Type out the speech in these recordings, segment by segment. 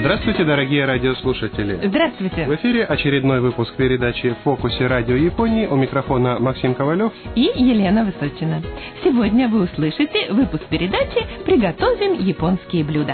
Здравствуйте, дорогие радиослушатели. Здравствуйте. В эфире очередной выпуск передачи «В фокусе радио Японии». У микрофона Максим Ковалев и Елена Высочина. Сегодня вы услышите выпуск передачи «Приготовим японские блюда».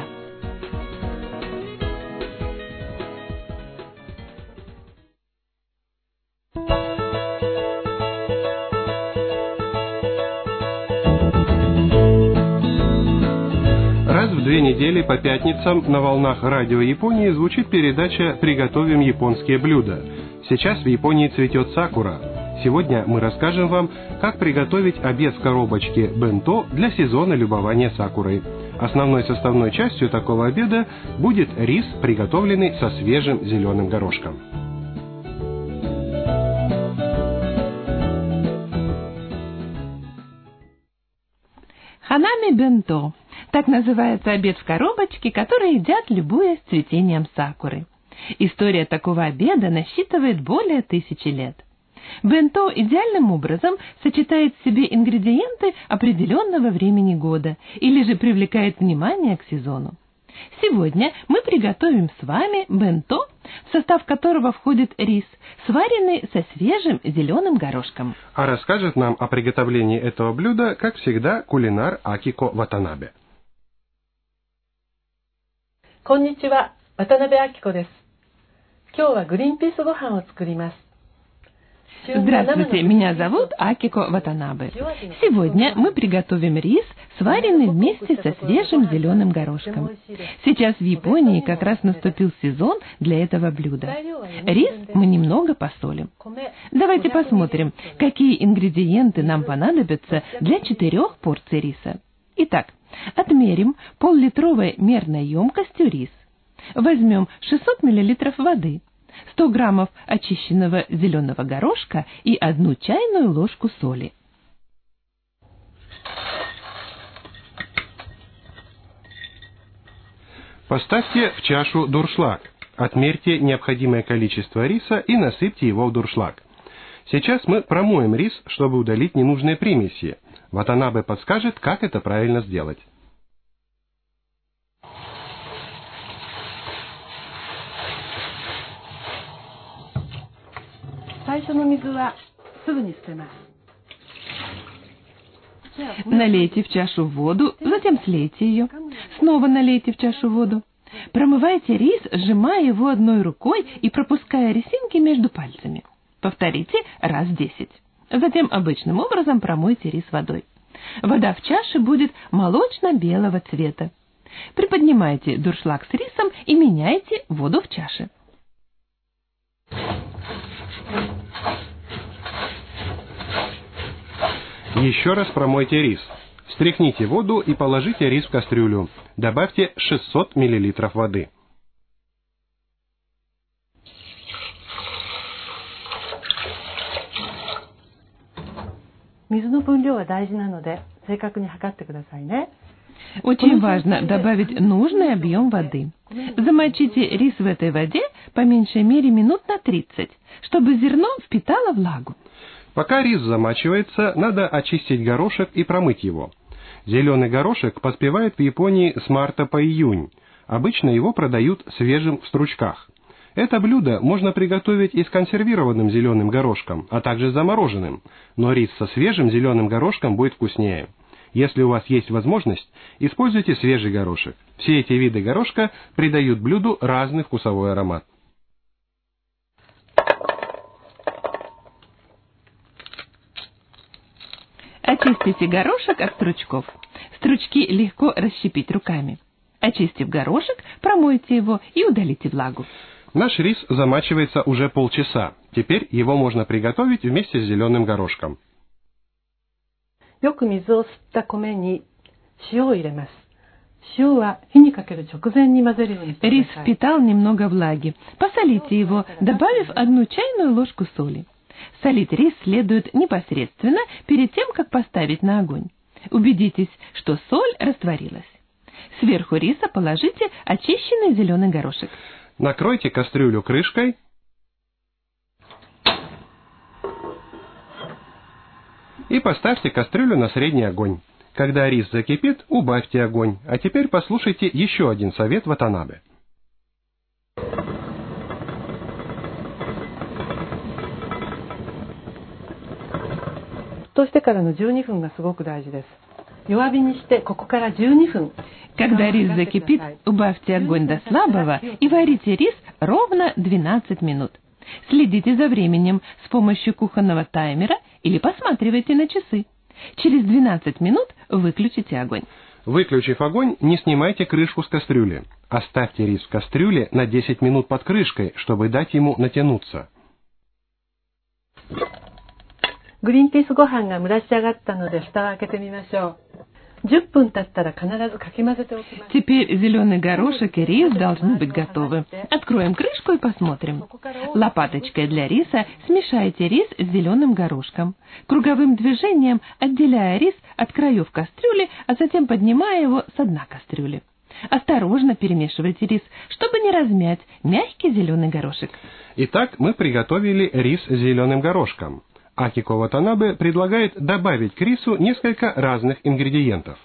Раз в 2 недели по пятницам на волнах радио Японии звучит передача «Приготовим японские блюда». Сейчас в Японии цветет сакура. Сегодня мы расскажем вам, как приготовить обед в коробочке бенто для сезона любования сакурой. Основной составной частью такого обеда будет рис, приготовленный со свежим зеленым горошком. Ханами бенто. Так называется обед в коробочке, который едят, любуясь цветением сакуры. История такого обеда насчитывает более 1000 лет. Бенто идеальным образом сочетает в себе ингредиенты определенного времени года или же привлекает внимание к сезону. Сегодня мы приготовим с вами бенто, в состав которого входит рис, сваренный со свежим зеленым горошком. А расскажет нам о приготовлении этого блюда, как всегда, кулинар Акико Ватанабе. Конничива, Ватанабе Акико десу. Кёва гринпис гохан о цукуримасу. Здравствуйте, меня зовут Акико Ватанабе. Сегодня мы приготовим рис, сваренный вместе со свежим зеленым горошком. Сейчас в Японии как раз наступил сезон для этого блюда. Рис мы немного посолим. Давайте посмотрим, какие ингредиенты нам понадобятся для 4 порций риса. Итак, отмерим пол-литровой мерной емкостью рис. Возьмем 600 мл воды, 100 граммов очищенного зеленого горошка и 1 чайную ложку соли. Поставьте в чашу дуршлаг. Отмерьте необходимое количество риса и насыпьте его в дуршлаг. Сейчас мы промоем рис, чтобы удалить ненужные примеси. Ватанабе подскажет, как это правильно сделать. Налейте в чашу воду, затем слейте ее. Снова налейте в чашу воду. Промывайте рис, сжимая его одной рукой и пропуская резинки между пальцами. Повторите раз 10. Затем обычным образом промойте рис водой. Вода в чаше будет молочно-белого цвета. Приподнимайте дуршлаг с рисом и меняйте воду в чаше. Еще раз промойте рис. Встряхните воду и положите рис в кастрюлю. Добавьте 600 мл воды. Очень важно добавить нужный объем воды. Замочите рис в этой воде по меньшей мере минут на 30, чтобы зерно впитало влагу. Пока рис замачивается, надо очистить горошек и промыть его. Зеленый горошек поспевает в Японии с марта по июнь. Обычно его продают свежим в стручках. Это блюдо можно приготовить и с консервированным зеленым горошком, а также замороженным, но рис со свежим зеленым горошком будет вкуснее. Если у вас есть возможность, используйте свежий горошек. Все эти виды горошка придают блюду разный вкусовой аромат. Очистите горошек от стручков. Стручки легко расщепить руками. Очистив горошек, промойте его и удалите влагу. Наш рис замачивается уже полчаса. Теперь его можно приготовить вместе с зеленым горошком. Рис впитал немного влаги. Посолите его, добавив 1 чайную ложку соли. Солить рис следует непосредственно перед тем, как поставить на огонь. Убедитесь, что соль растворилась. Сверху риса положите очищенный зеленый горошек. Накройте кастрюлю крышкой. И поставьте кастрюлю на средний огонь. Когда рис закипит, убавьте огонь. А теперь послушайте еще один совет Ватанабе. 騰してからの12分がすごく大事です。弱火にしてここから12分。 Когда рис закипит, убавьте огонь до слабого и варите рис ровно 12 минут. Следите за временем с помощью кухонного таймера или посматривайте на часы. Через 12 минут выключите огонь. Выключив огонь, не снимайте крышку с кастрюли. Оставьте рис в кастрюле на 10 минут под крышкой, чтобы дать ему натянуться. グリーンピースご飯が蒸らし上がったので蓋を開けてみましょう。10分経ったら必ずかき混ぜておきます。 Теперь зеленый горошек и рис должны быть готовы. Откроем крышку и посмотрим. Лопаточкой для риса смешайте рис с зеленым горошком. Круговым движением отделяя рис от краев кастрюли, а затем поднимая его с дна кастрюли. Осторожно перемешивайте рис, чтобы не размять мягкий зеленый горошек. Итак, мы приготовили рис с зеленым горошком. Акико Ватанабе предлагает добавить к рису несколько разных ингредиентов.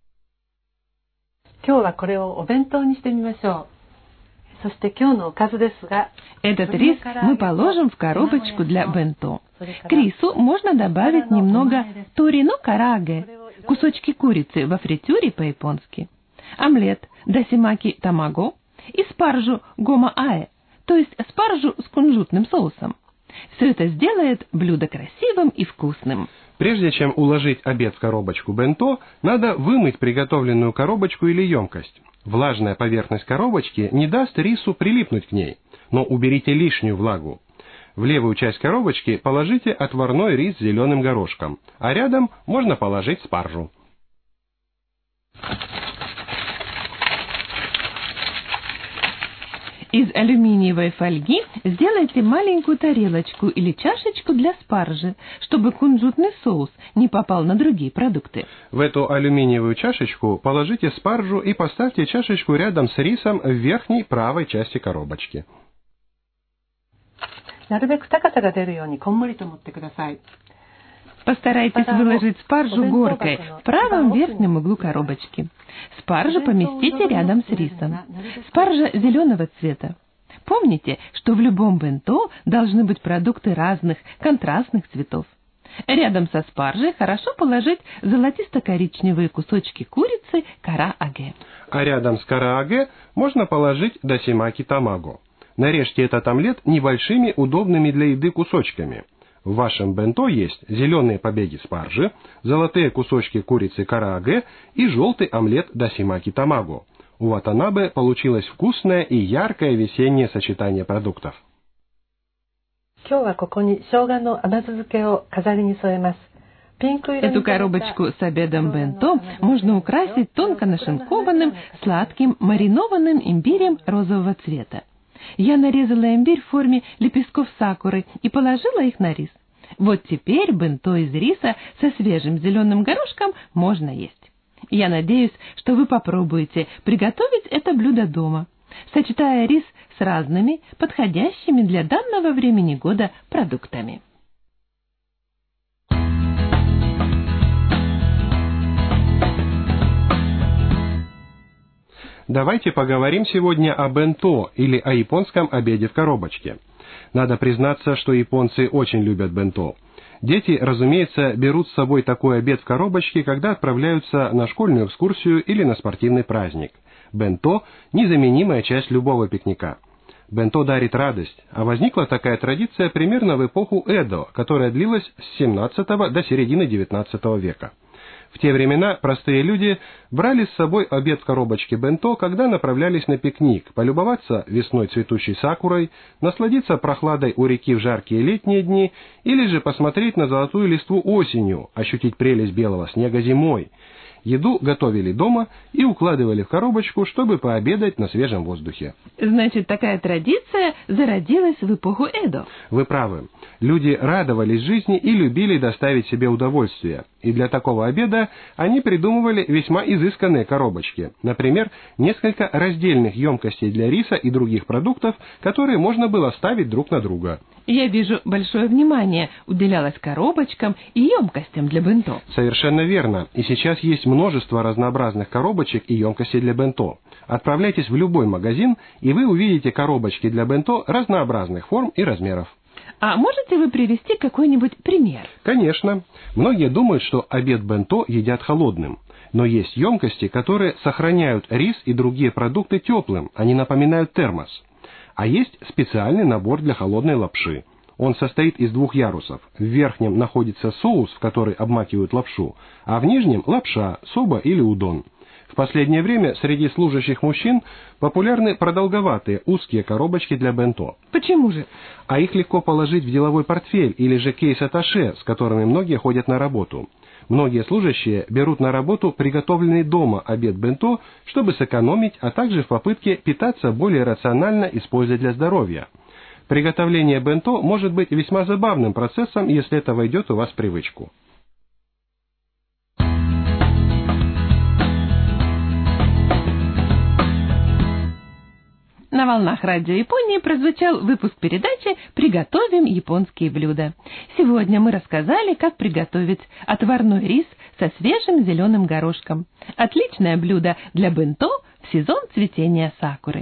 今日はこれをお弁当にしてみましょう。そして今日のおかずですが、 Этот рис мы положим в коробочку для бенто. К рису можно добавить немного торино караге, кусочки курицы во фритюре по-японски, омлет дасимаки тамаго и спаржу гома-аэ, то есть спаржу с кунжутным соусом. Все это сделает блюдо красивым и вкусным. Прежде чем уложить обед в коробочку бенто, надо вымыть приготовленную коробочку или емкость. Влажная поверхность коробочки не даст рису прилипнуть к ней, но уберите лишнюю влагу. В левую часть коробочки положите отварной рис с зеленым горошком, а рядом можно положить спаржу. Из алюминиевой фольги сделайте маленькую тарелочку или чашечку для спаржи, чтобы кунжутный соус не попал на другие продукты. В эту алюминиевую чашечку положите спаржу и поставьте чашечку рядом с рисом в верхней правой части коробочки. なるべく高さが出るようにこんもりと持ってください。 Постарайтесь выложить спаржу горкой в правом верхнем углу коробочки. Спаржу поместите рядом с рисом. Спаржа зеленого цвета. Помните, что в любом бенто должны быть продукты разных, контрастных цветов. Рядом со спаржей хорошо положить золотисто-коричневые кусочки курицы карааге. А рядом с карааге можно положить дасимаки тамаго. Нарежьте этот омлет небольшими, удобными для еды кусочками. В вашем бенто есть зеленые побеги спаржи, золотые кусочки курицы карааге и желтый омлет дасимаки тамаго. У Ватанабе получилось вкусное и яркое весеннее сочетание продуктов. 今日はここに生姜の甘酢漬けを飾りに添えます。 Эту коробочку с обедом бенто можно украсить тонко нашинкованным, сладким, маринованным имбирем розового цвета. Я нарезала имбирь в форме лепестков сакуры и положила их на рис. Вот теперь бенто из риса со свежим зеленым горошком можно есть. Я надеюсь, что вы попробуете приготовить это блюдо дома, сочетая рис с разными, подходящими для данного времени года продуктами. Давайте поговорим сегодня о бенто или о японском обеде в коробочке. Надо признаться, что японцы очень любят бенто. Дети, разумеется, берут с собой такой обед в коробочке, когда отправляются на школьную экскурсию или на спортивный праздник. Бенто – незаменимая часть любого пикника. Бенто дарит радость, а возникла такая традиция примерно в эпоху Эдо, которая длилась с 17 до середины 19 века. В те времена простые люди брали с собой обед в коробочке бенто, когда направлялись на пикник, полюбоваться весной цветущей сакурой, насладиться прохладой у реки в жаркие летние дни или же посмотреть на золотую листву осенью, ощутить прелесть белого снега зимой. Еду готовили дома и укладывали в коробочку, чтобы пообедать на свежем воздухе. Значит, такая традиция зародилась в эпоху Эдо. Вы правы. Люди радовались жизни и любили доставить себе удовольствие. И для такого обеда они придумывали весьма изысканные коробочки. Например, несколько раздельных емкостей для риса и других продуктов, которые можно было ставить друг на друга. Я вижу, большое внимание уделялось коробочкам и емкостям для бенто. Совершенно верно. И сейчас есть множество разнообразных коробочек и емкостей для бенто. Отправляйтесь в любой магазин, и вы увидите коробочки для бенто разнообразных форм и размеров. А можете вы привести какой-нибудь пример? Конечно. Многие думают, что обед бенто едят холодным. Но есть емкости, которые сохраняют рис и другие продукты теплым, они напоминают термос. А есть специальный набор для холодной лапши. Он состоит из 2 ярусов. В верхнем находится соус, в который обмакивают лапшу, а в нижнем лапша, соба или удон. В последнее время среди служащих мужчин популярны продолговатые узкие коробочки для бенто. Почему же? А их легко положить в деловой портфель или же кейс-атташе, с которыми многие ходят на работу. Многие служащие берут на работу приготовленный дома обед бенто, чтобы сэкономить, а также в попытке питаться более рационально и с пользой для здоровья. Приготовление бенто может быть весьма забавным процессом, если это войдет у вас в привычку. На волнах Радио Японии прозвучал выпуск передачи «Приготовим японские блюда». Сегодня мы рассказали, как приготовить отварной рис со свежим зеленым горошком. Отличное блюдо для бенто в сезон цветения сакуры.